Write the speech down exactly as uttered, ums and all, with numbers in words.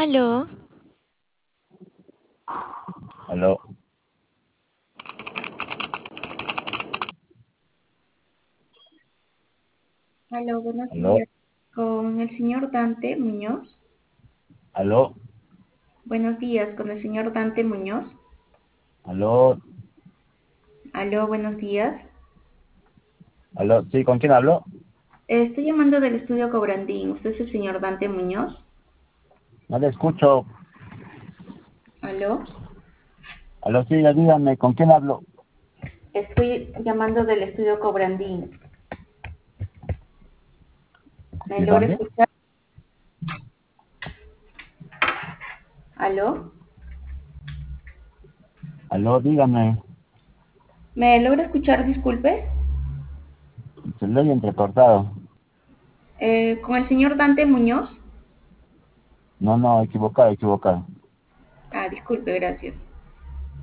Aló, Aló, Aló, buenos aló, días. Con el señor Dante Muñoz. aló, Buenos días, con el señor Dante Muñoz. aló, Aló, buenos días. aló, sí, ¿con quién hablo? Eh, Estoy llamando del estudio Cobrandín. ¿Usted es el señor Dante Muñoz? No le escucho. Aló. Aló, sí, dígame, ¿con quién hablo? Estoy llamando del estudio Cobrandín. ¿Me ¿De logra dónde? escuchar? Aló. Aló, dígame, ¿Me logra escuchar? Disculpe. se le oye entrecortado. Eh, con el señor Dante Muñoz. No, no, equivocado, equivocado. Ah, disculpe, gracias.